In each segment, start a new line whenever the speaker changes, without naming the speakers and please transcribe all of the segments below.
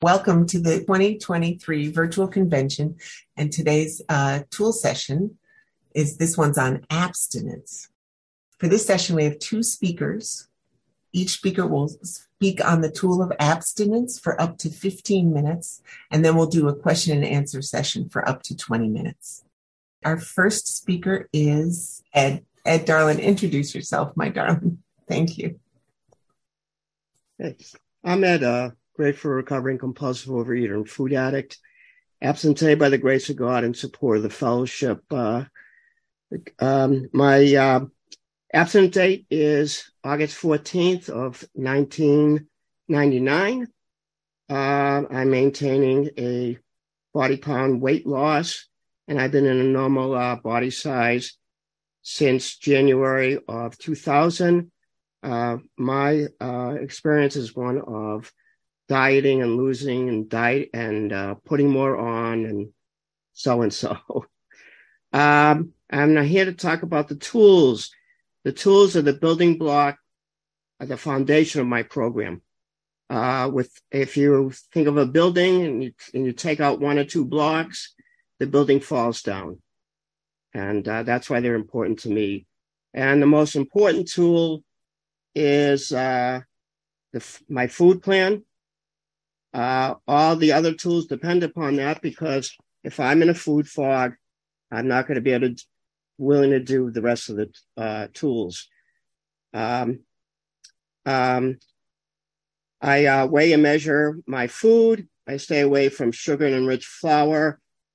Welcome to the 2023 virtual convention. And today's tool session is this one's on abstinence. For this session, we have two speakers. Each speaker will speak on the tool of abstinence for up to 15 minutes, and then we'll do a question and answer session for up to 20 minutes. Our first speaker is Ed. Ed, darling, introduce yourself, my darling. Thank you.
Thanks. I'm Ed, grateful, recovering compulsive overeater and food addict, absentee by the grace of God in support of the fellowship. My abstinence date is August 14th of 1999. I'm maintaining a body pound weight loss, and I've been in a normal body size since January of 2000. My experience is one of dieting and losing and putting more on and so. I'm not here to talk about the tools. The tools are the building block, are the foundation of my program. If you think of a building and you take out one or two blocks, the building falls down. And that's why they're important to me. And the most important tool is my food plan. All the other tools depend upon that, because if I'm in a food fog, I'm not going to be willing to do the rest of the tools. I weigh and measure my food. I stay away from sugar and enriched flour.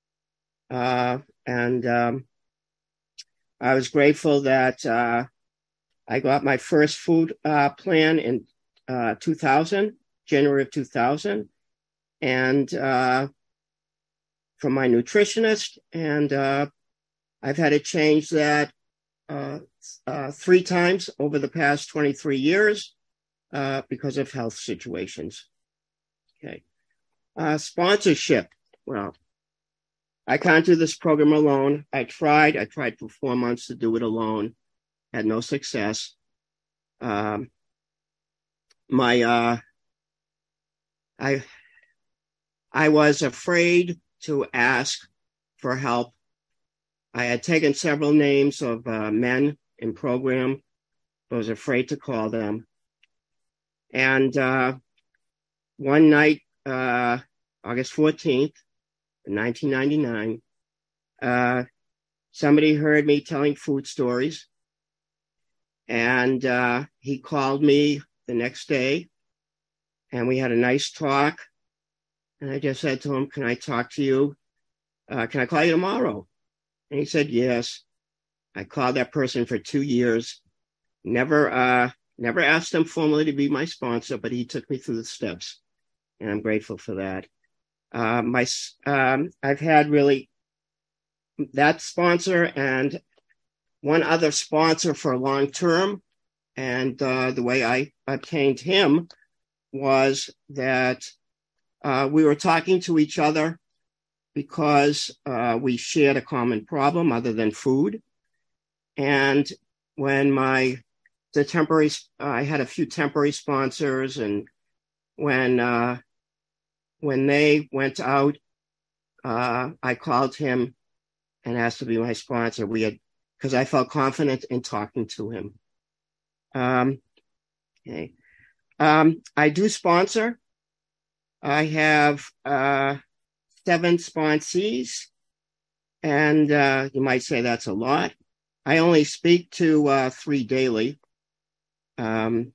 I was grateful that I got my first food plan in 2000, January of 2000, and from my nutritionist. And I've had to change that 3 times over the past 23 years because of health situations. Okay. Sponsorship. Well, I can't do this program alone. I tried for 4 months to do it alone. Had no success. I was afraid to ask for help. I had taken several names of men in program, but was afraid to call them. And one night, August 14th, 1999, somebody heard me telling food stories, and he called me the next day, and we had a nice talk. And I just said to him, "Can I talk to you? Can I call you tomorrow?" And he said, "Yes." I called that person for 2 years. Never asked him formally to be my sponsor, but he took me through the steps, and I'm grateful for that. I've had really that sponsor and one other sponsor for long term. And the way I obtained him was that we were talking to each other because we shared a common problem other than food. And when I had a few temporary sponsors, and when they went out, I called him and asked to be my sponsor. Because I felt confident in talking to him. Okay. I do sponsor. I have 7 sponsees, and you might say that's a lot. I only speak to 3 daily. One,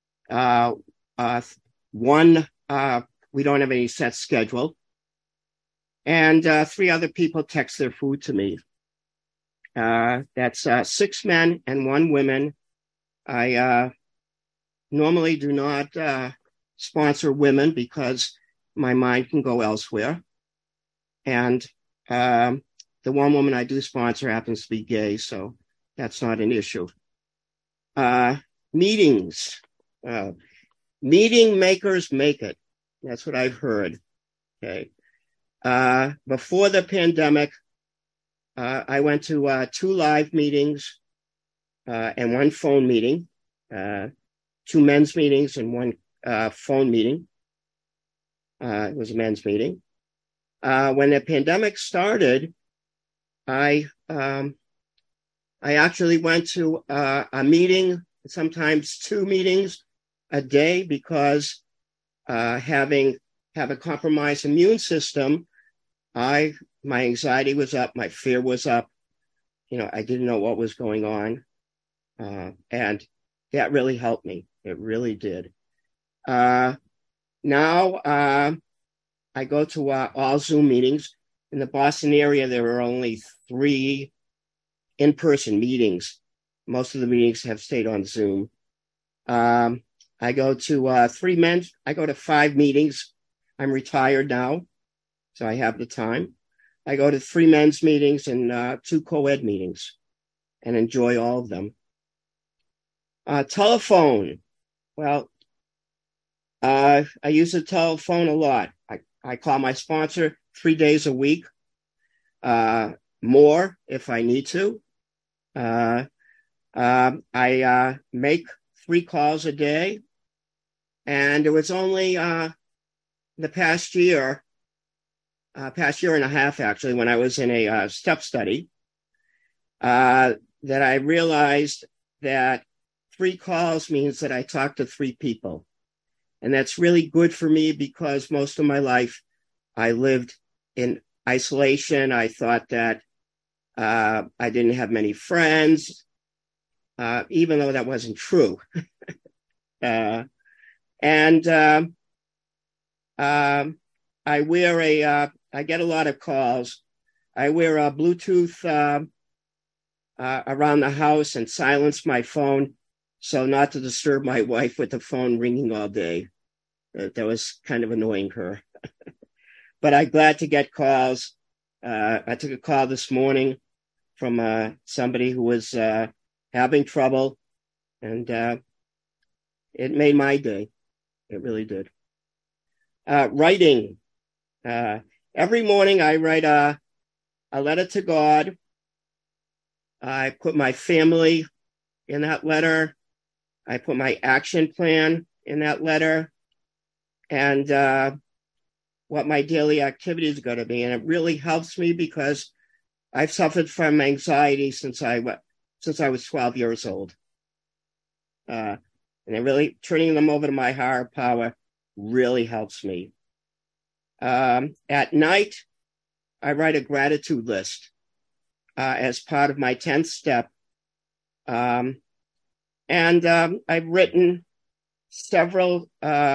we don't have any set schedule. And 3 other people text their food to me. That's 6 men and 1 woman. I normally do not sponsor women because my mind can go elsewhere. And the 1 woman I do sponsor happens to be gay, so that's not an issue. Meetings. Meeting makers make it. That's what I've heard. Okay. Before the pandemic, I went to 2 live meetings and 1 phone meeting, 2 men's meetings and 1 phone meeting. It was a men's meeting. When the pandemic started, I actually went to a meeting, sometimes 2 meetings a day, because having a compromised immune system, my anxiety was up, my fear was up. I didn't know what was going on, and that really helped me. It really did. Now I go to all Zoom meetings. In the Boston area, there are only 3 in-person meetings. Most of the meetings have stayed on Zoom. I go to 3 men's. I go to 5 meetings. I'm retired now, so I have the time. I go to 3 men's meetings and 2 co-ed meetings, and enjoy all of them. Telephone. Well, I use the telephone a lot. I call my sponsor 3 days a week, more if I need to. I make 3 calls a day, and it was only the past year and a half, actually, when I was in a step study, that I realized that 3 calls means that I talk to 3 people. And that's really good for me, because most of my life I lived in isolation. I thought that I didn't have many friends, even though that wasn't true. I get a lot of calls. I wear a Bluetooth around the house and silence my phone, so not to disturb my wife with the phone ringing all day. That was kind of annoying her. But I'm glad to get calls. I took a call this morning from somebody who was having trouble, and it made my day. It really did. Writing. Every morning I write a letter to God. I put my family in that letter. I put my action plan in that letter, and what my daily activities are going to be. And it really helps me, because I've suffered from anxiety since I was 12 years old. And it really, turning them over to my higher power really helps me. At night, I write a gratitude list as part of my 10th step. And I've written several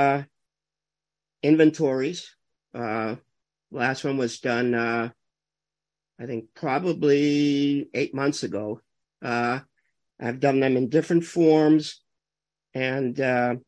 inventories. Last one was done, I think, probably 8 months ago. I've done them in different forms, and that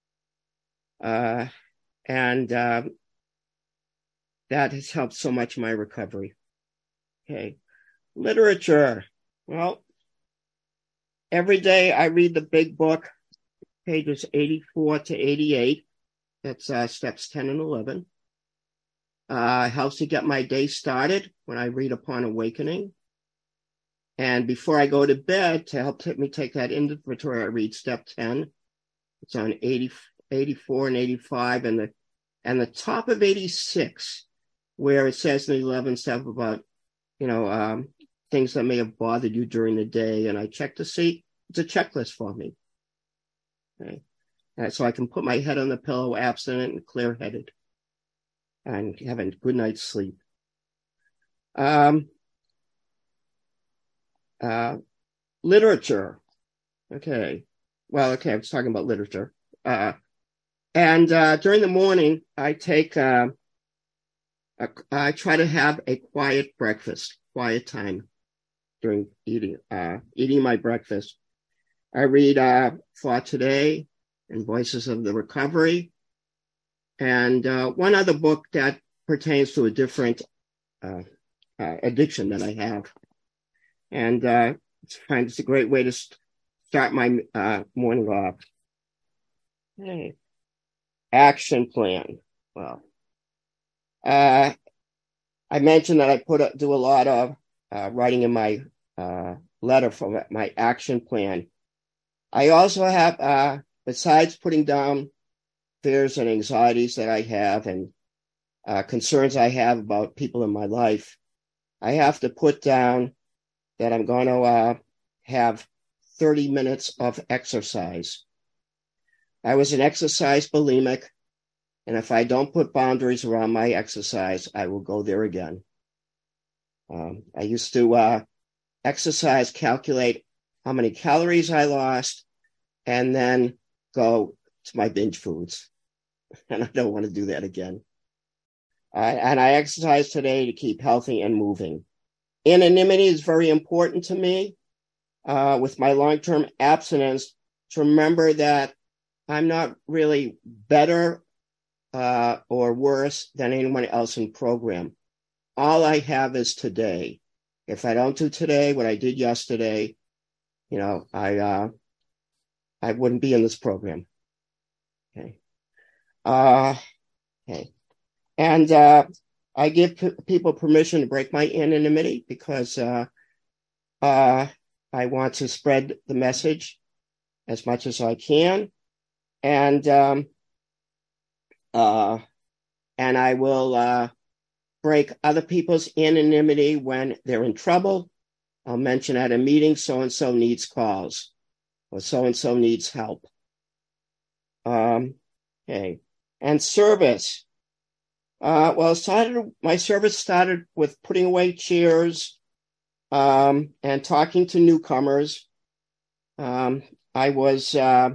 has helped so much in my recovery. Okay. Literature. Well, every day I read the big book, pages 84 to 88. That's steps 10 and 11. Helps to get my day started when I read Upon Awakening. And before I go to bed, to help me take that inventory, I read step 10. It's on 84 and 85, and the top of 86, where it says in the 11th step about, things that may have bothered you during the day. And I check to see, it's a checklist for me. Okay. So I can put my head on the pillow, abstinent and clear-headed, and have a good night's sleep. Literature. Okay. I was talking about literature. And during the morning, I try to have a quiet breakfast, quiet time during eating my breakfast. I read For Today and Voices of the Recovery, and one other book that pertains to a different addiction that I have. And I find it's a great way to start my morning off. Okay. Action plan. Well, I mentioned that I do a lot of writing in my letter for my action plan. I also have, besides putting down fears and anxieties that I have, and concerns I have about people in my life, I have to put down that I'm going to have 30 minutes of exercise. I was an exercise bulimic, and if I don't put boundaries around my exercise, I will go there again. I used to exercise, calculate how many calories I lost, and then go to my binge foods. And I don't want to do that again. And I exercise today to keep healthy and moving. Anonymity is very important to me with my long-term abstinence, to remember that I'm not really better or worse than anyone else in program. All I have is today. If I don't do today what I did yesterday, I wouldn't be in this program. Okay. Okay. And I give people permission to break my anonymity because I want to spread the message as much as I can. And I will break other people's anonymity when they're in trouble. I'll mention at a meeting, so-and-so needs calls, or so-and-so needs help. Okay. And service. My service started with putting away chairs and talking to newcomers. I was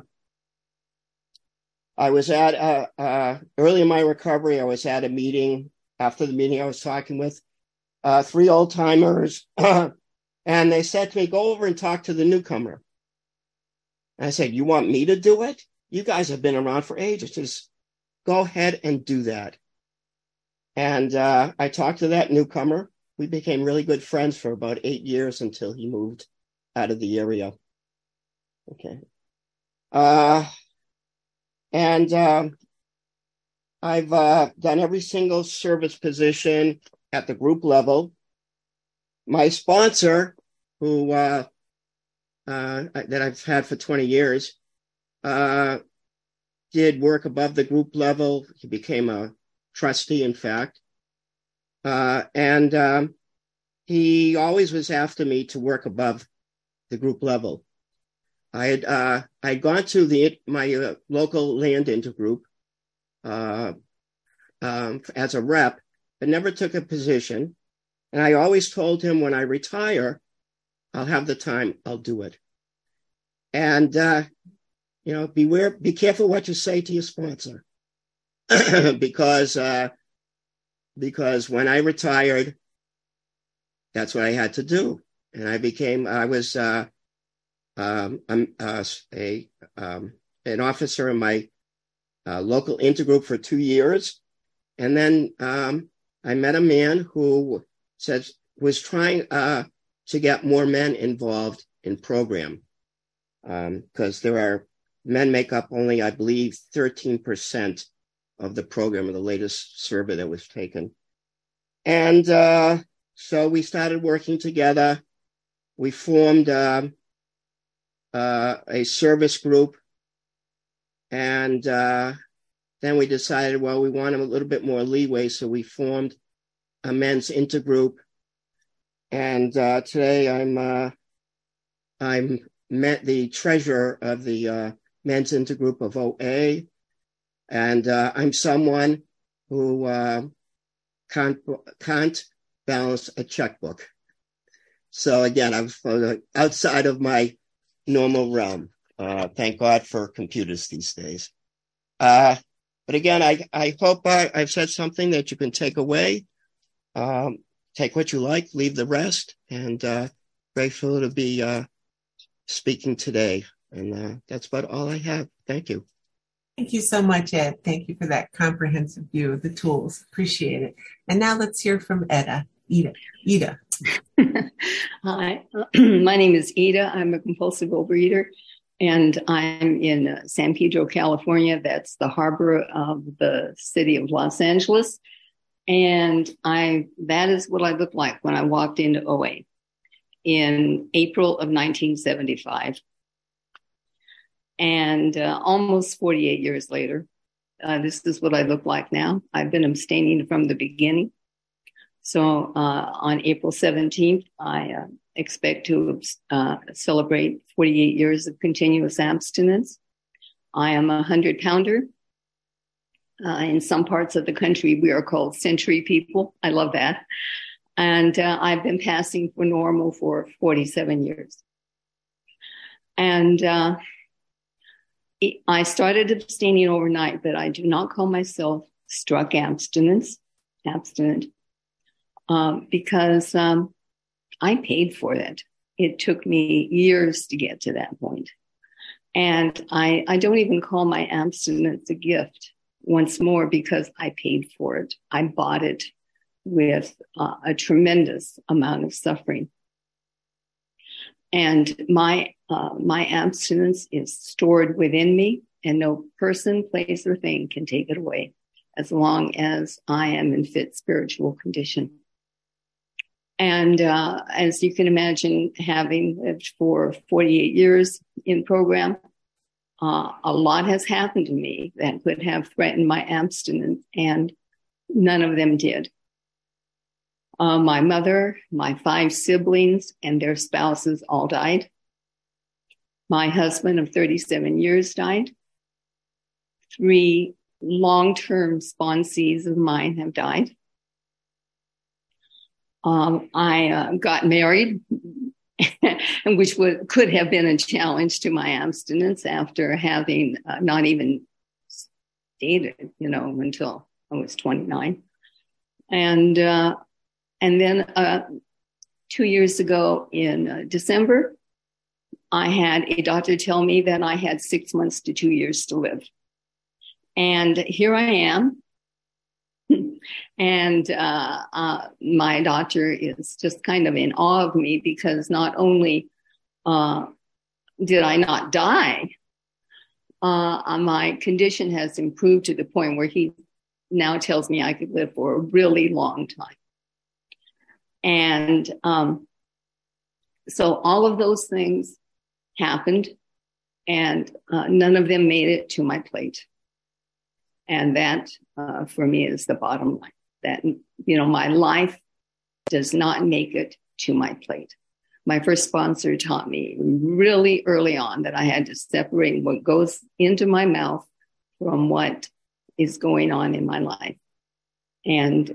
at early in my recovery. I was at a meeting. After the meeting, I was talking with 3 old timers, and they said to me, "Go over and talk to the newcomer." And I said, "You want me to do it? You guys have been around for ages. Just go ahead and do that." And I talked to that newcomer. We became really good friends for about 8 years until he moved out of the area. Okay. I've done every single service position at the group level. My sponsor, who that I've had for 20 years, did work above the group level. He became a trustee, in fact. And he always was after me to work above the group level. I'd gone to my local land intergroup as a rep, but never took a position. And I always told him, when I retire, I'll have the time, I'll do it. And, be careful what you say to your sponsor. because when I retired, that's what I had to do. And I was an officer in my local intergroup for 2 years. And then I met a man who was trying to get more men involved in program, because men make up only, I believe, 13% of the program of the latest survey that was taken. And so we started working together. We formed a service group, and then we decided, well, we wanted a little bit more leeway, so we formed a men's intergroup. And today I'm the treasurer of the men's intergroup of OA, and I'm someone who can't balance a checkbook. So again, I'm outside of my normal realm. Thank God for computers these days. But again, I hope I've said something that you can take away. Take what you like, leave the rest, and grateful to be speaking today. And that's about all I have. Thank you.
Thank you so much, Ed. Thank you for that comprehensive view of the tools. Appreciate it. And now let's hear from Ida.
Hi, my name is Ida. I'm a compulsive overeater, and I'm in San Pedro, California. That's the harbor of the city of Los Angeles. And that is what I looked like when I walked into OA in April of 1975. And almost 48 years later, this is what I look like now. I've been abstaining from the beginning. So on April 17th, I expect to celebrate 48 years of continuous abstinence. I am a 100-pounder. In some parts of the country, we are called century people. I love that. And I've been passing for normal for 47 years. And I started abstaining overnight, but I do not call myself struck abstinent, because I paid for it. It took me years to get to that point. And I don't even call my abstinence a gift once more, because I paid for it. I bought it with a tremendous amount of suffering. And my abstinence is stored within me, and no person, place, or thing can take it away as long as I am in fit spiritual condition. And as you can imagine, having lived for 48 years in program, a lot has happened to me that could have threatened my abstinence, and none of them did. My mother, my 5 siblings, and their spouses all died. My husband of 37 years died. 3 long-term sponsees of mine have died. I got married, which could have been a challenge to my abstinence after having not even dated, until I was 29. And then 2 years ago in December, I had a doctor tell me that I had 6 months to 2 years to live. And here I am. And my doctor is just kind of in awe of me, because not only did I not die, my condition has improved to the point where he now tells me I could live for a really long time. And so all of those things happened, and none of them made it to my plate. And that, for me, is the bottom line. That, my life does not make it to my plate. My first sponsor taught me really early on that I had to separate what goes into my mouth from what is going on in my life. And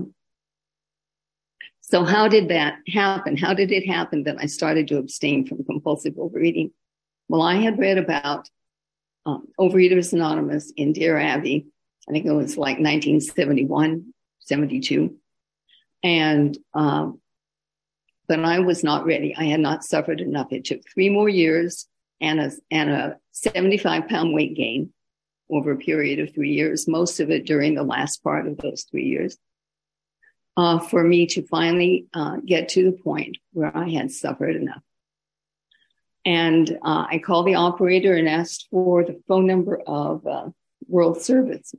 so how did that happen? How did it happen that I started to abstain from compulsive overeating? Well, I had read about Overeaters Anonymous in Dear Abby. I think it was like 1971, 72. And, but I was not ready. I had not suffered enough. It took 3 more years and a 75-pound weight gain over a period of 3 years, most of it during the last part of those 3 years, for me to finally get to the point where I had suffered enough. And I called the operator and asked for the phone number of World Service.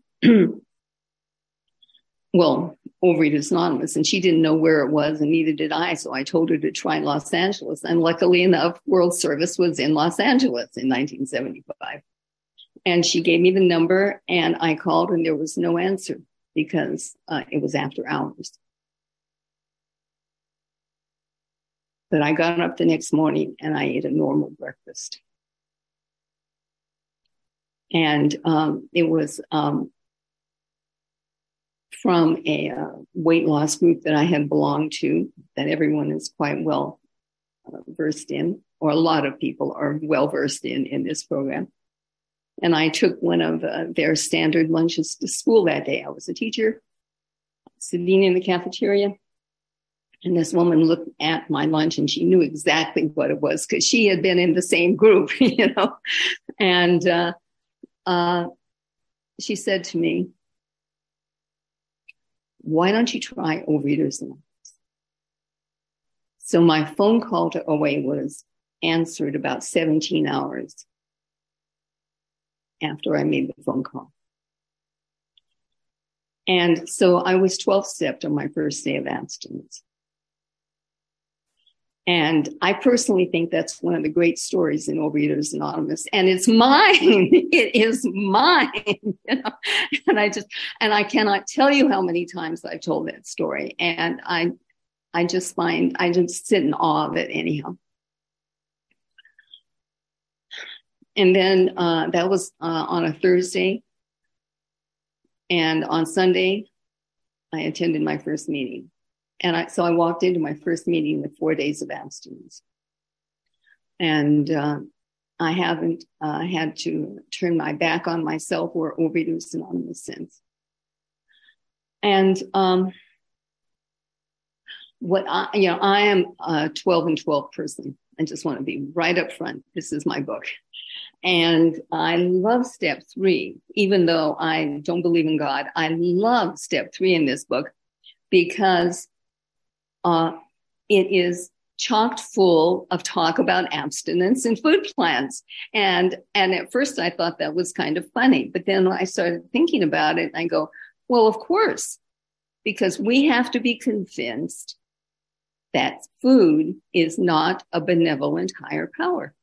Well, Overeaters Anonymous, and she didn't know where it was, and neither did I. So I told her to try Los Angeles. And luckily enough, World Service was in Los Angeles in 1975. And she gave me the number, and I called, and there was no answer because it was after hours. But I got up the next morning and I ate a normal breakfast. And it was from a weight loss group that I had belonged to, that everyone is quite well versed in, or a lot of people are well versed in this program. And I took one of their standard lunches to school that day. I was a teacher, sitting in the cafeteria. And this woman looked at my lunch and she knew exactly what it was because she had been in the same group, And she said to me, "Why don't you try Overeaters Anonymous?" So my phone call to OA was answered about 17 hours after I made the phone call. And so I was 12-stepped on my first day of abstinence. And I personally think that's one of the great stories in Overeaters Anonymous, and it's mine. It is mine, And I cannot tell you how many times I've told that story, and I just sit in awe of it anyhow. And then that was on a Thursday, and on Sunday, I attended my first meeting. And so I walked into my first meeting with 4 days of abstinence. And I haven't had to turn my back on myself or Overeaters Anonymous since. And I am a 12 and 12 person. I just want to be right up front. This is my book. And I love step 3, even though I don't believe in God. I love step 3 in this book because it is chocked full of talk about abstinence and food plans. And at first I thought that was kind of funny, but then I started thinking about it and I go, well, of course, because we have to be convinced that food is not a benevolent higher power.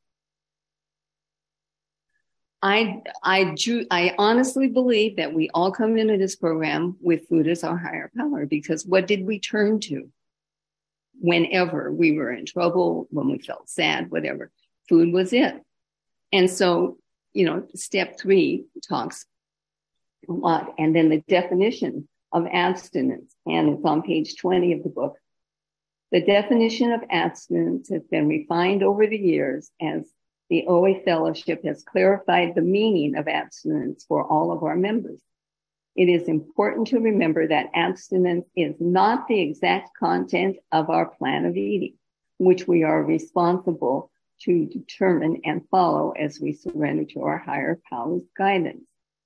I honestly believe that we all come into this program with food as our higher power, because what did we turn to whenever we were in trouble, when we felt sad, whatever? Food was it. And so, step 3 talks a lot. And then the definition of abstinence, and it's on page 20 of the book. The definition of abstinence has been refined over the years as the OA Fellowship has clarified the meaning of abstinence for all of our members. It is important to remember that abstinence is not the exact content of our plan of eating, which we are responsible to determine and follow as we surrender to our higher power's guidance.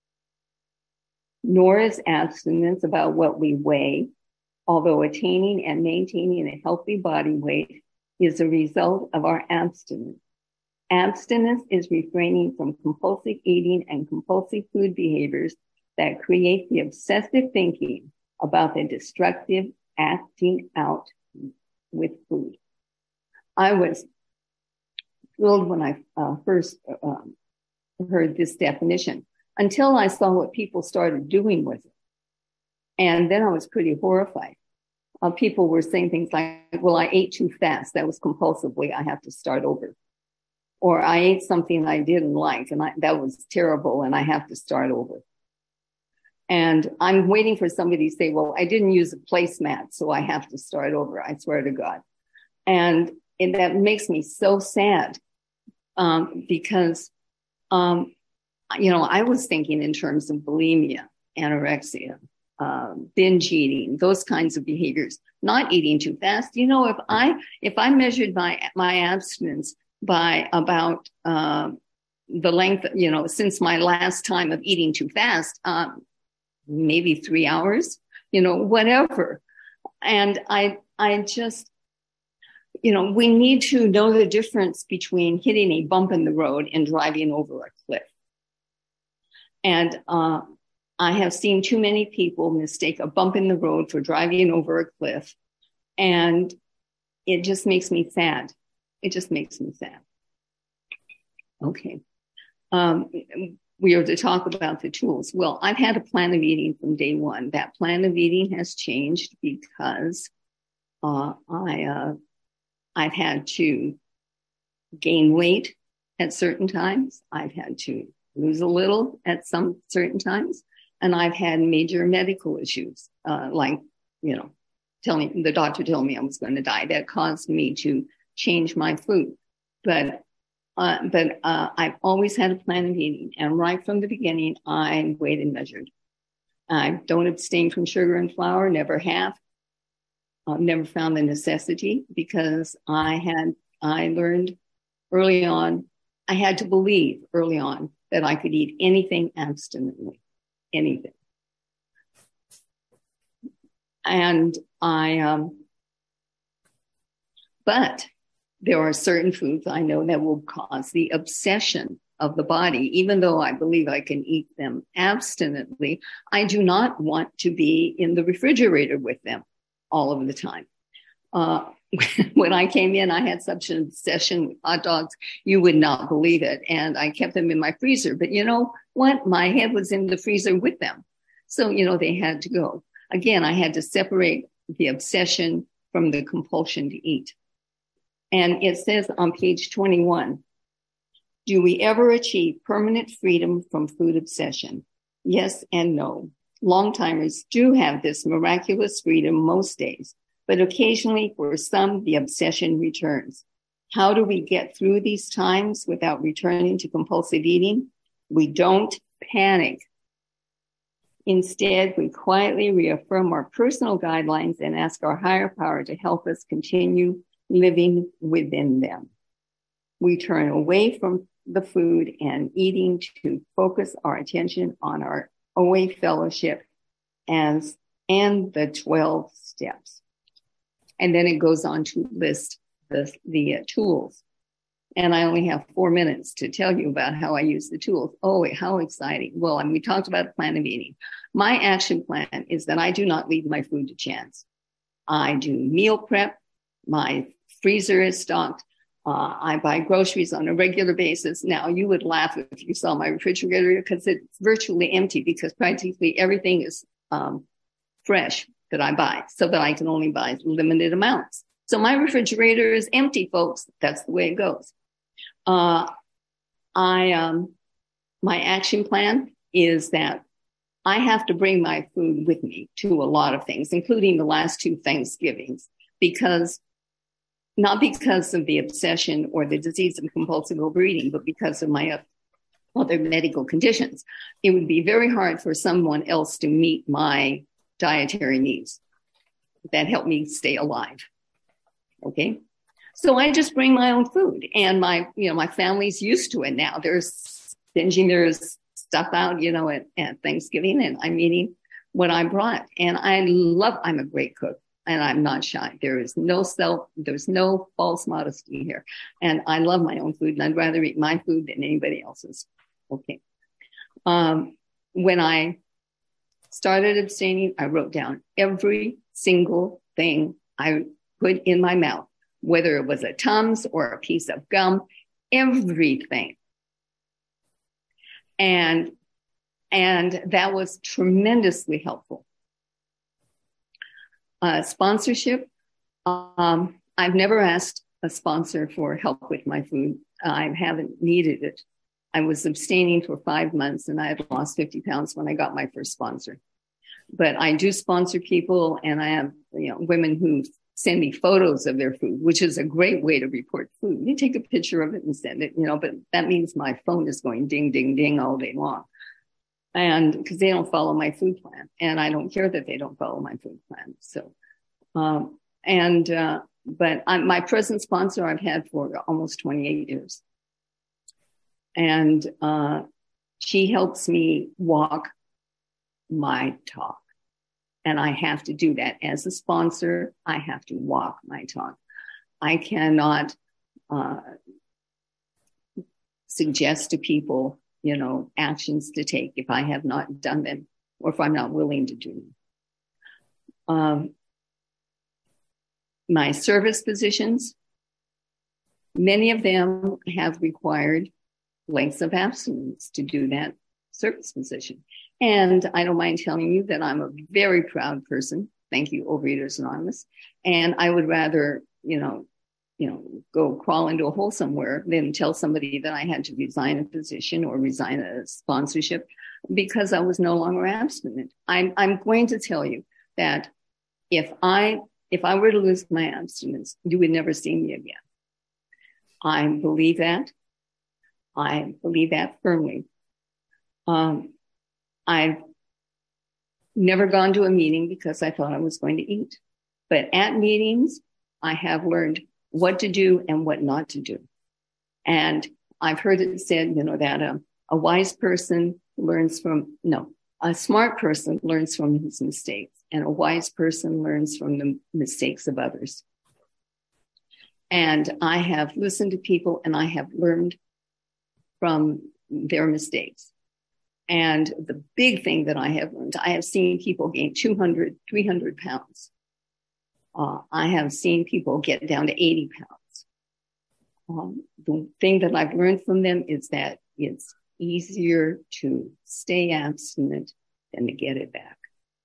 Nor is abstinence about what we weigh, although attaining and maintaining a healthy body weight is a result of our abstinence. Abstinence is refraining from compulsive eating and compulsive food behaviors that create the obsessive thinking about the destructive acting out with food. I was thrilled when I first heard this definition, until I saw what people started doing with it. And then I was pretty horrified. People were saying things like, well, I ate too fast. That was compulsively. I have to start over. Or I ate something I didn't like, and that was terrible, and I have to start over. And I'm waiting for somebody to say, well, I didn't use a placemat, so I have to start over. I swear to God. And that makes me so sad because, I was thinking in terms of bulimia, anorexia, binge eating, those kinds of behaviors, not eating too fast. If I measured my abstinence by about the length, since my last time of eating too fast, maybe 3 hours, whatever. And I just, we need to know the difference between hitting a bump in the road and driving over a cliff. And I have seen too many people mistake a bump in the road for driving over a cliff. And it just makes me sad. It just makes me sad. Okay. We are to talk about the tools. Well, I've had a plan of eating from day one. That plan of eating has changed because I've had to gain weight at certain times. I've had to lose a little at some certain times. And I've had major medical issues, the doctor told me I was going to die. That caused me to change my food. But I've always had a plan of eating. And right from the beginning, I weighed and measured. I don't abstain from sugar and flour, never have. I've never found the necessity because I learned early on, I had to believe early on that I could eat anything abstinently, anything. And but there are certain foods I know that will cause the obsession of the body. Even though I believe I can eat them abstinently, I do not want to be in the refrigerator with them all of the time. when I came in, I had such an obsession with hot dogs, you would not believe it. And I kept them in my freezer. But you know what? My head was in the freezer with them. So, they had to go. Again, I had to separate the obsession from the compulsion to eat. And it says on page 21, do we ever achieve permanent freedom from food obsession? Yes and no. Long-timers do have this miraculous freedom most days, but occasionally for some, the obsession returns. How do we get through these times without returning to compulsive eating? We don't panic. Instead, we quietly reaffirm our personal guidelines and ask our higher power to help us continue living within them. We turn away from the food and eating to focus our attention on our OA fellowship and the 12 steps. And then it goes on to list the tools. And I only have 4 minutes to tell you about how I use the tools. Oh, how exciting. Well, we talked about a plan of eating. My action plan is that I do not leave my food to chance. I do meal prep. My freezer is stocked. I buy groceries on a regular basis. Now, you would laugh if you saw my refrigerator because it's virtually empty because practically everything is fresh that I buy so that I can only buy limited amounts. So my refrigerator is empty, folks. That's the way it goes. My action plan is that I have to bring my food with me to a lot of things, including the last 2 Thanksgivings, not because of the obsession or the disease of compulsive overeating, but because of my other medical conditions. It would be very hard for someone else to meet my dietary needs that help me stay alive. Okay. So I just bring my own food, and my family's used to it now. There's binging, there's stuff out, at Thanksgiving, and I'm eating what I brought. And I'm a great cook, and I'm not shy. There's no false modesty here. And I love my own food, and I'd rather eat my food than anybody else's. Okay. When I started abstaining, I wrote down every single thing I put in my mouth, whether it was a Tums or a piece of gum, everything. And that was tremendously helpful. Sponsorship. I've never asked a sponsor for help with my food. I haven't needed it. I was abstaining for 5 months and I had lost 50 pounds when I got my first sponsor. But I do sponsor people, and I have women who send me photos of their food, which is a great way to report food. You take a picture of it and send it, but that means my phone is going ding, ding, ding all day long. And because they don't follow my food plan, and I don't care that they don't follow my food plan. So, but my present sponsor I've had for almost 28 years. And she helps me walk my talk. And I have to do that as a sponsor. I have to walk my talk. I cannot suggest to people, actions to take if I have not done them or if I'm not willing to do them. My service positions, many of them have required lengths of abstinence to do that service position. And I don't mind telling you that I'm a very proud person. Thank you, Overeaters Anonymous. And I would rather, go crawl into a hole somewhere than tell somebody that I had to resign a position or resign a sponsorship because I was no longer abstinent. I'm going to tell you that if I were to lose my abstinence, you would never see me again. I believe that. I believe that firmly. I've never gone to a meeting because I thought I was going to eat. But at meetings, I have learned what to do and what not to do. And I've heard it said, that a wise person a smart person learns from his mistakes, and a wise person learns from the mistakes of others. And I have listened to people and I have learned from their mistakes. And the big thing that I have learned, I have seen people gain 200, 300 pounds I have seen people get down to 80 pounds. The thing that I've learned from them is that it's easier to stay abstinent than to get it back.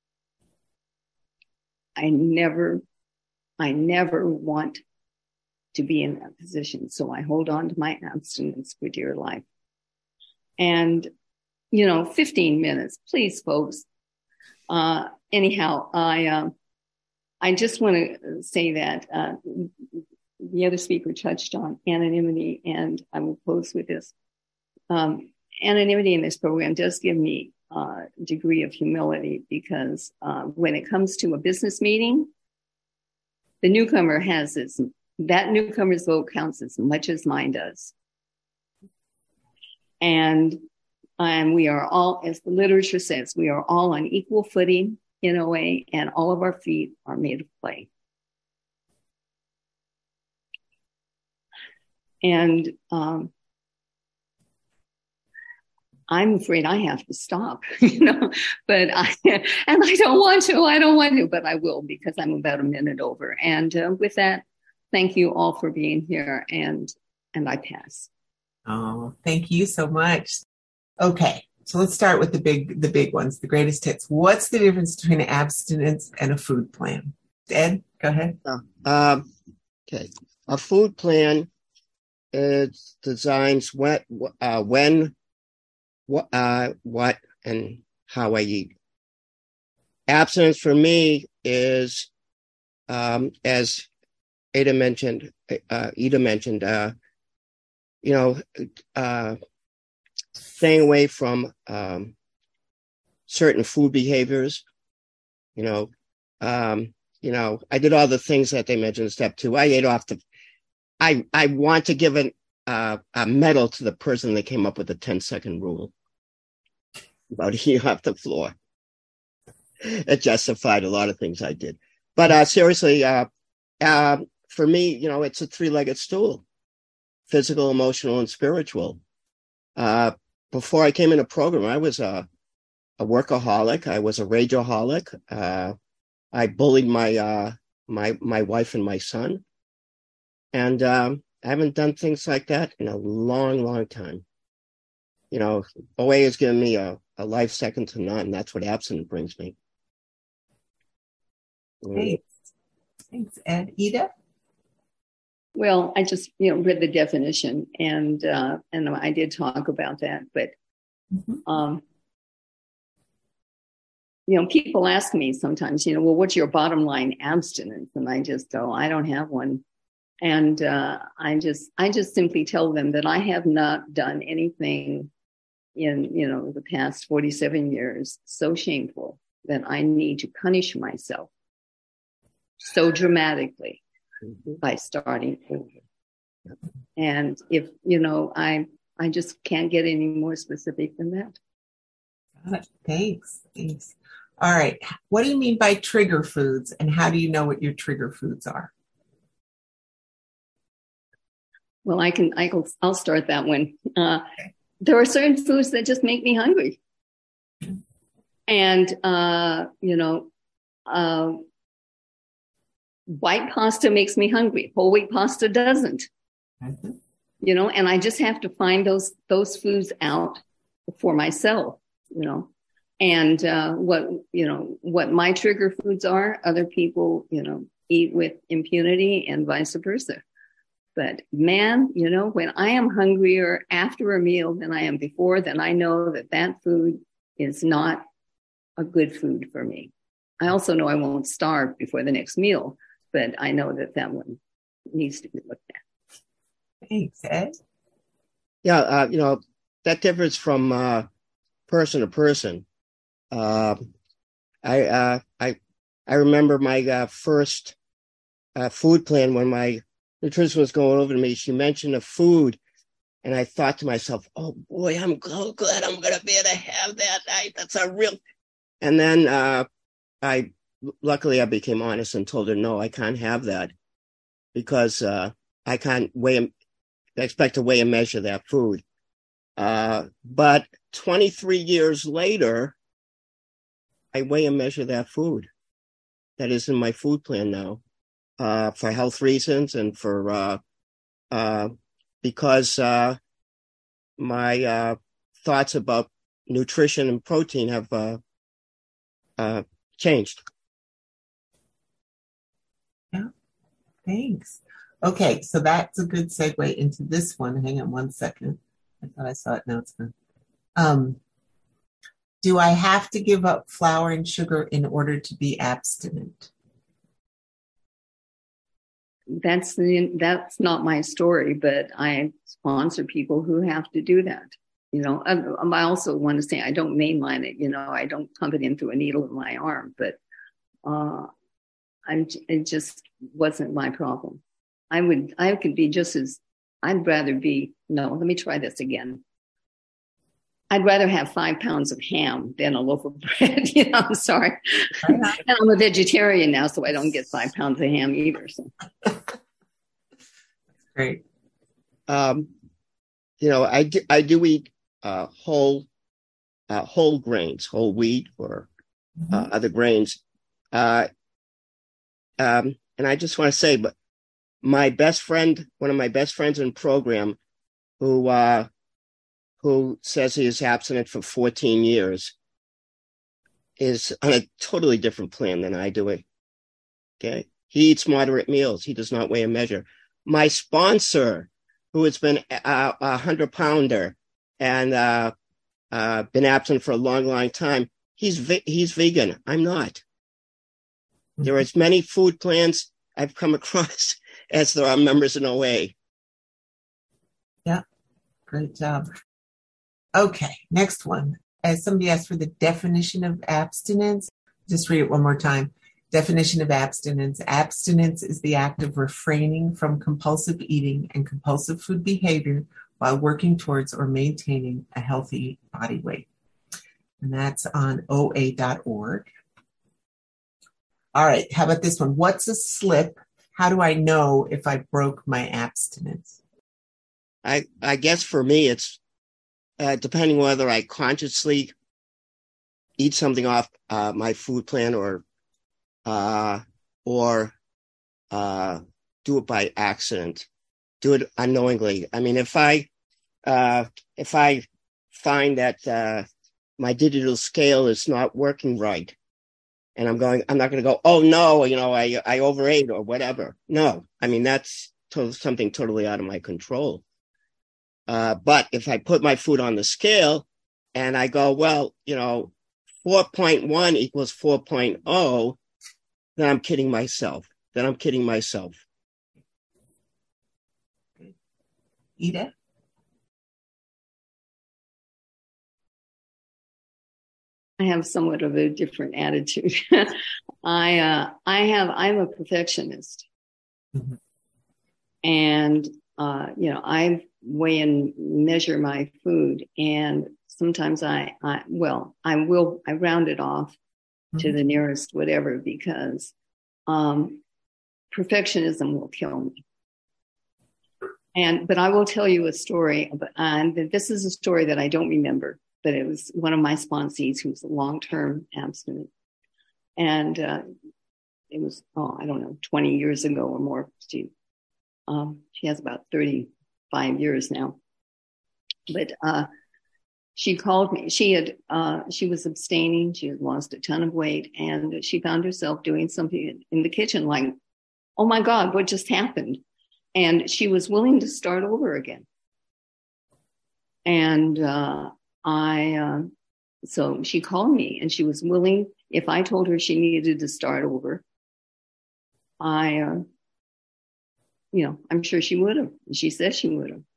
I never want to be in that position. So I hold on to my abstinence for dear life. And, 15 minutes, please, folks. Anyhow, I just want to say that the other speaker touched on anonymity, and I will close with this. Anonymity in this program does give me a degree of humility because when it comes to a business meeting, the newcomer that newcomer's vote counts as much as mine does. And we are all, as the literature says, we are all on equal footing in OA, and all of our feet are made of clay. And I'm afraid I have to stop, but I don't want to, but I will because I'm about a minute over. And with that, thank you all for being here, and I pass.
Oh, thank you so much. Okay, so let's start with the big ones, the greatest hits. What's the difference between abstinence and a food plan? Ed, go ahead.
Okay, a food plan is designs when, what, and how I eat. Abstinence for me is, as Ida mentioned, staying away from certain food behaviors. I did all the things that they mentioned in step 2. I ate off I want to give a medal to the person that came up with the 10-second rule about eating off the floor. It justified a lot of things I did. But seriously, for me, it's a 3-legged stool: physical, emotional, and spiritual. Before I came in a program, I was a workaholic. I was a rageaholic. I bullied my wife and my son. And I haven't done things like that in a long, long time. OA has given me a life second to none. That's what abstinence brings me.
Thanks, Ed. Ida?
Well, I just read the definition, and I did talk about that. But people ask me sometimes, well, what's your bottom line abstinence? And I just go, I don't have one. And I just simply tell them that I have not done anything in the past 47 years so shameful that I need to punish myself so dramatically by starting over. And if I just can't get any more specific than that.
Thanks. All right. What do you mean by trigger foods, and how do you know what your trigger foods are?
Well, I'll start that one. There are certain foods that just make me hungry. And, white pasta makes me hungry. Whole wheat pasta doesn't. And I just have to find those foods out for myself, And what my trigger foods are, other people, eat with impunity and vice versa. But man, when I am hungrier after a meal than I am before, then I know that food is not a good food for me. I also know I won't starve before the next meal, but I know that one needs to be looked at.
Thanks, Ed.
Yeah, that differs from person to person. I remember my first food plan when my nutritionist was going over to me. She mentioned a food, and I thought to myself, "Oh boy, I'm so glad I'm going to be able to have that. That's a real." And then luckily I became honest and told her, "No, I can't have that because I can't expect to weigh and measure that food." But 23 years later, I weigh and measure that food. That is in my food plan now. for health reasons and for because my thoughts about nutrition and protein have changed.
Yeah, thanks. Okay, so that's a good segue into this one. Hang on one second. I thought I saw it. Now it's gone. Do I have to give up flour and sugar in order to be abstinent?
That's not my story, but I sponsor people who have to do that. You know, I also want to say I don't mainline it. You know, I don't pump it in through a needle in my arm, but it just wasn't my problem. I could be just as, I'd rather be, no, let me try this again. I'd rather have 5 pounds of ham than a loaf of bread. You know, I'm sorry. And I'm a vegetarian now, so I don't get 5 pounds of ham either. So.
Great.
You know, I do eat whole grains, whole wheat or other grains. And I just want to say, but my best friend, one of my best friends in program, who says he is abstinent for 14 years, is on a totally different plan than I do it. Okay. He eats moderate meals. He does not weigh a measure. My sponsor, who has been a 100-pounder and been absent for a long, long time, he's vegan. I'm not. There are as many food plans I've come across as there are members in OA.
Yeah, great job. Okay, next one. As somebody asked for the definition of abstinence, just read it one more time. Definition of abstinence. Abstinence is the act of refraining from compulsive eating and compulsive food behavior while working towards or maintaining a healthy body weight. And that's on OA.org. All right, how about this one? What's a slip? How do I know if I broke my abstinence?
I guess for me, it's depending whether I consciously eat something off my food plan or do it by accident, do it unknowingly. I mean, if I find that my digital scale is not working right, and I'm not going to go, oh no, you know, I overate or whatever. No, I mean, that's something totally out of my control. But if I put my food on the scale and I go, well, you know, 4.1 equals 4.0, then I'm kidding myself.
Ida?
I have somewhat of a different attitude. I'm a perfectionist. Mm-hmm. And, you know, I weigh and measure my food, and sometimes I round it off to the nearest whatever, because perfectionism will kill me. But I will tell you a story, and this is a story that I don't remember, but it was one of my sponsees who's long-term abstinent. And it was, 20 years ago or more. She has about 35 years now. But she called me. She was abstaining. She had lost a ton of weight, and she found herself doing something in the kitchen like, oh my God, what just happened? And she was willing to start over again. And so she called me, and she was willing, if I told her she needed to start over, I'm sure she would have. She said she would have.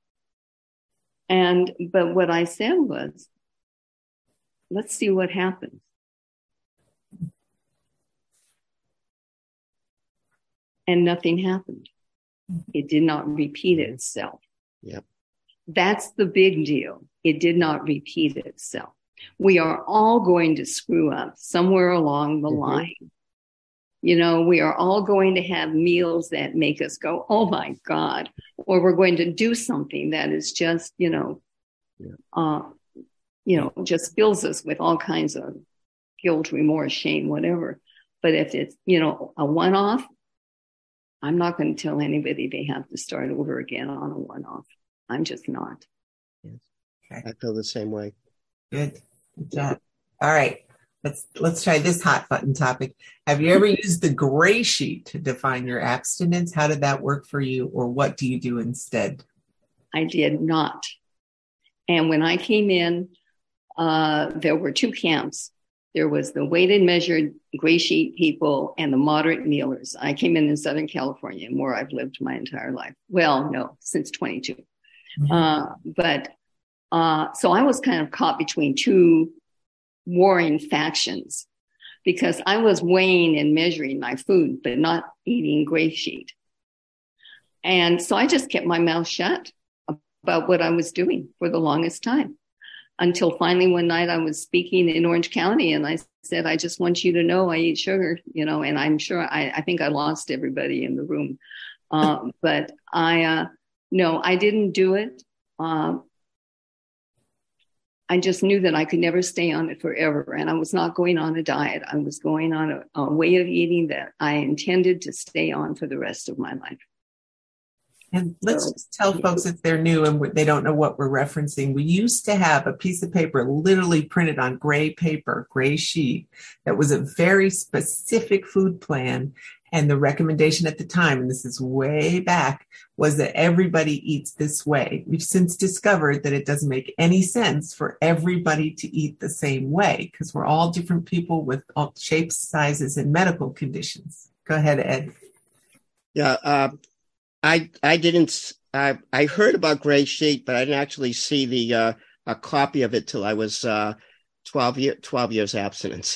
But what I said was, let's see what happens. And nothing happened. It did not repeat itself.
Yep.
That's the big deal. It did not repeat itself. We are all going to screw up somewhere along the line. You know, we are all going to have meals that make us go, oh my God, or we're going to do something that is just, just fills us with all kinds of guilt, remorse, shame, whatever. But if it's, a one-off, I'm not going to tell anybody they have to start over again on a one-off. I'm just not.
Yes. Okay. I feel the same way.
Good job. All right. Let's try this hot button topic. Have you ever used the gray sheet to define your abstinence? How did that work for you, or what do you do instead?
I did not. And when I came in, there were two camps. There was the weighted measured gray sheet people and the moderate mealers. I came in Southern California, and where I've lived my entire life. Well, no, since 22. So I was kind of caught between two warring factions, because I was weighing and measuring my food, but not eating gray sheet. And so I just kept my mouth shut about what I was doing for the longest time, until finally one night I was speaking in Orange County, and I said, I just want you to know I eat sugar, and I'm sure I think I lost everybody in the room. But no, I didn't do it. I just knew that I could never stay on it forever. And I was not going on a diet. I was going on a way of eating that I intended to stay on for the rest of my life.
And let's just tell folks, if they're new and they don't know what we're referencing, we used to have a piece of paper literally printed on gray paper, gray sheet, that was a very specific food plan. And the recommendation at the time, and this is way back, was that everybody eats this way. We've since discovered that it doesn't make any sense for everybody to eat the same way, because we're all different people with all shapes, sizes, and medical conditions. Go ahead, Ed.
Yeah, I didn't. I heard about gray sheet, but I didn't actually see a copy of it till I was 12 years abstinence.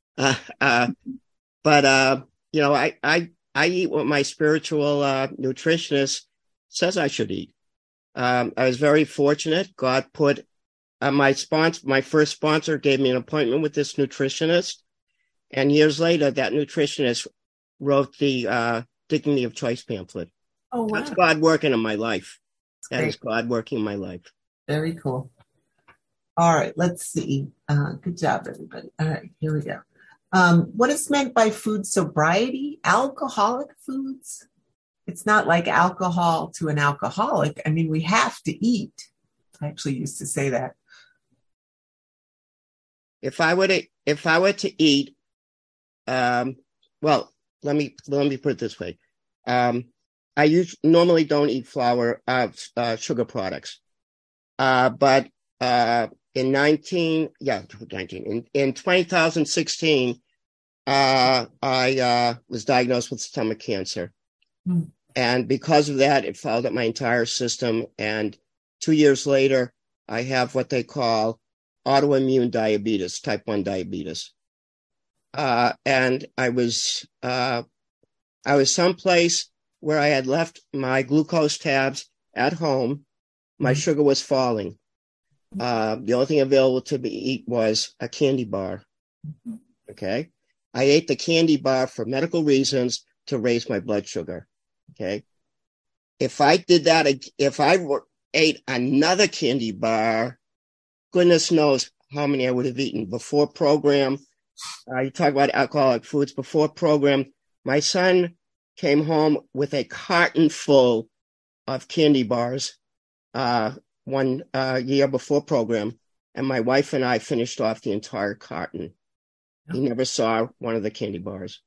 I eat what my spiritual nutritionist says I should eat. I was very fortunate. God put my first sponsor gave me an appointment with this nutritionist, and years later, that nutritionist wrote the Dignity of Choice pamphlet.
Oh, wow.
That's God working in my life. That is God working in my life.
Very cool. All right, let's see. Good job, everybody. All right, here we go. What is meant by food sobriety? Alcoholic foods? It's not like alcohol to an alcoholic. I mean, we have to eat. I actually used to say that.
If I were to eat, well, let me put it this way. I normally don't eat flour, sugar products. But in 2016, I was diagnosed with stomach cancer. And because of that, it fouled up my entire system. And 2 years later, I have what they call autoimmune diabetes, type 1 diabetes. And I was someplace where I had left my glucose tabs at home. My sugar was falling. The only thing available to eat was a candy bar. Okay. I ate the candy bar for medical reasons to raise my blood sugar. Okay. If I did that, if I ate another candy bar, goodness knows how many I would have eaten. Before program, you talk about alcoholic foods. Before program, my son came home with a carton full of candy bars one year before program, and my wife and I finished off the entire carton. He never saw one of the candy bars.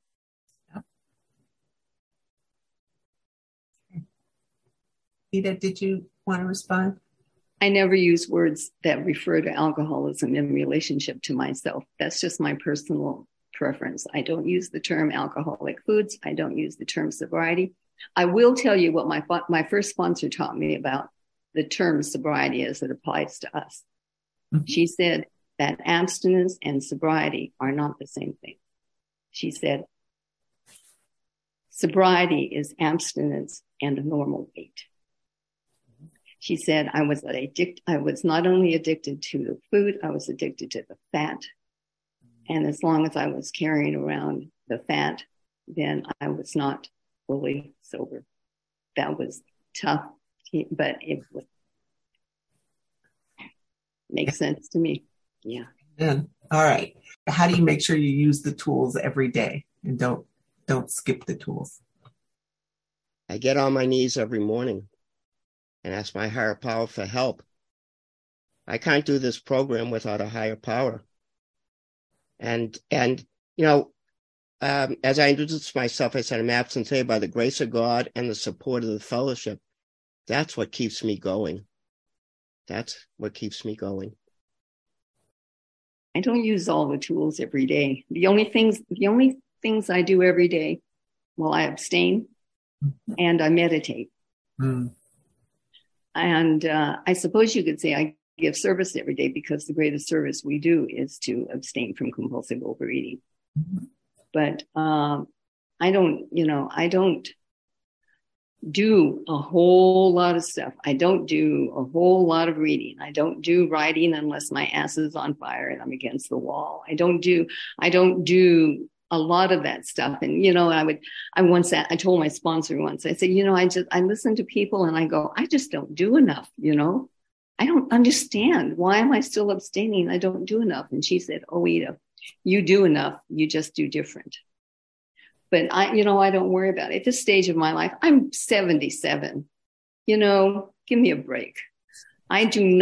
Ida, did you want to respond?
I never use words that refer to alcoholism in relationship to myself. That's just my personal preference. I don't use the term alcoholic foods. I don't use the term sobriety. I will tell you what my first sponsor taught me about the term sobriety as it applies to us. Mm-hmm. She said that abstinence and sobriety are not the same thing. She said, sobriety is abstinence and a normal weight. She said, I was not only addicted to the food, I was addicted to the fat. And as long as I was carrying around the fat, then I was not fully sober. That was tough, but it would make sense to me. Yeah.
All right. How do you make sure you use the tools every day and don't skip the tools?
I get on my knees every morning and ask my higher power for help. I can't do this program without a higher power. And as I introduced myself, I said, I'm absent today by the grace of God and the support of the fellowship. That's what keeps me going. That's what keeps me going.
I don't use all the tools every day. The only things I do every day, well, I abstain and I meditate. Mm. And I suppose you could say I give service every day because the greatest service we do is to abstain from compulsive overeating. Mm-hmm. But I don't do a whole lot of stuff. I don't do a whole lot of reading. I don't do writing unless my ass is on fire and I'm against the wall. I don't do a lot of that stuff. And, I told my sponsor once, I said, I listen to people and I go, I just don't do enough, I don't understand. Why am I still abstaining? I don't do enough. And she said, oh, Ida, you do enough. You just do different. But I don't worry about it. At this stage of my life, I'm 77. Give me a break. I don't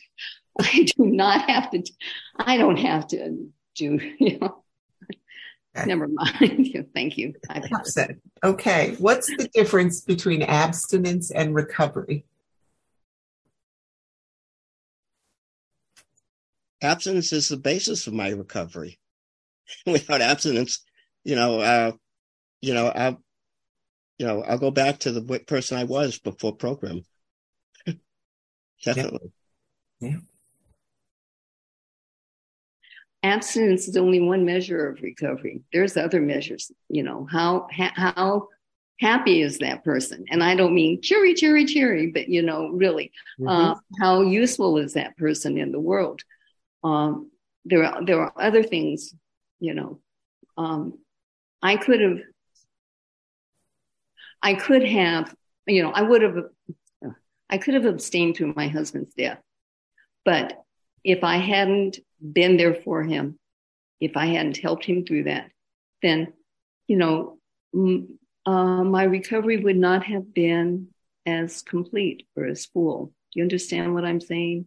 have to do, Never mind. Thank you.
Okay. What's the difference between abstinence and recovery?
Abstinence is the basis of my recovery. Without abstinence, I'll go back to the person I was before program. Definitely.
Yeah.
Abstinence is only one measure of recovery. There's other measures. How happy is that person? And I don't mean cheery, cheery, cheery, but really, how useful is that person in the world? There are other things. I could have abstained through my husband's death, but if I hadn't been there for him, if I hadn't helped him through that, then, my recovery would not have been as complete or as full. Do you understand what I'm saying?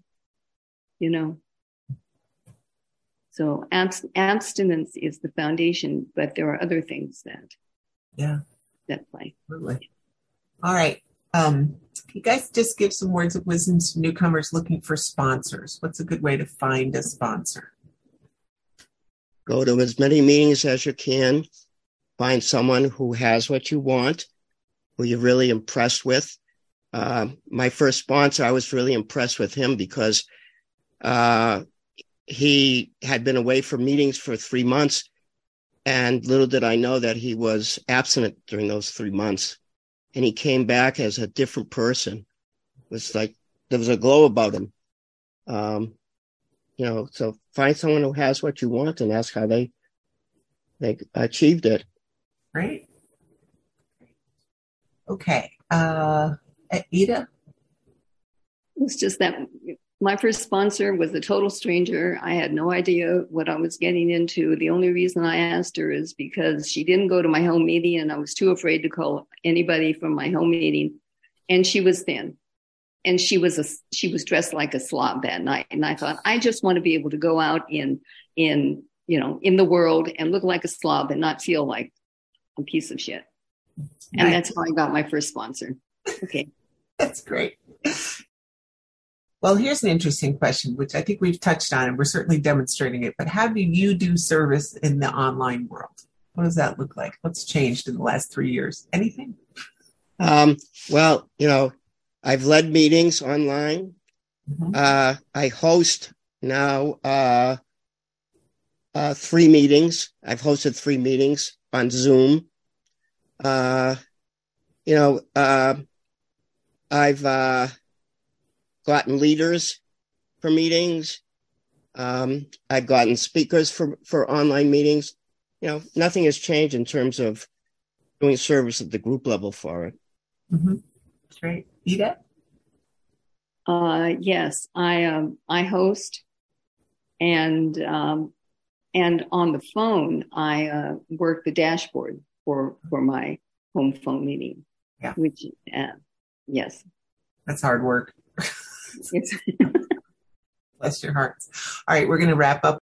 So abstinence is the foundation, but there are other things that play.
Absolutely. All right. You guys just give some words of wisdom to newcomers looking for sponsors. What's a good way to find a sponsor?
Go to as many meetings as you can. Find someone who has what you want, who you're really impressed with. My first sponsor, I was really impressed with him because he had been away from meetings for 3 months, and little did I know that he was abstinent during those 3 months. And he came back as a different person. It was like there was a glow about him. So find someone who has what you want and ask how they achieved it.
Great. Okay. Ida?
It's just that my first sponsor was a total stranger. I had no idea what I was getting into. The only reason I asked her is because she didn't go to my home meeting and I was too afraid to call anybody from my home meeting. And she was thin and she was dressed like a slob that night. And I thought, I just want to be able to go out in the world and look like a slob and not feel like a piece of shit. And that's how I got my first sponsor. Okay.
That's great. Well, here's an interesting question, which I think we've touched on, and we're certainly demonstrating it. But how do you do service in the online world? What does that look like? What's changed in the last 3 years? Anything?
Well, I've led meetings online. Mm-hmm. I host now 3 meetings. I've hosted 3 meetings on Zoom. I've gotten leaders for meetings. I've gotten speakers for online meetings. Nothing has changed in terms of doing service at the group level for it.
Mm-hmm. That's right. Ida?
Yes, I host, and on the phone I work the dashboard for my home phone meeting.
Yeah.
Which, yes.
That's hard work.
It's
Bless your hearts. All right, we're going to wrap up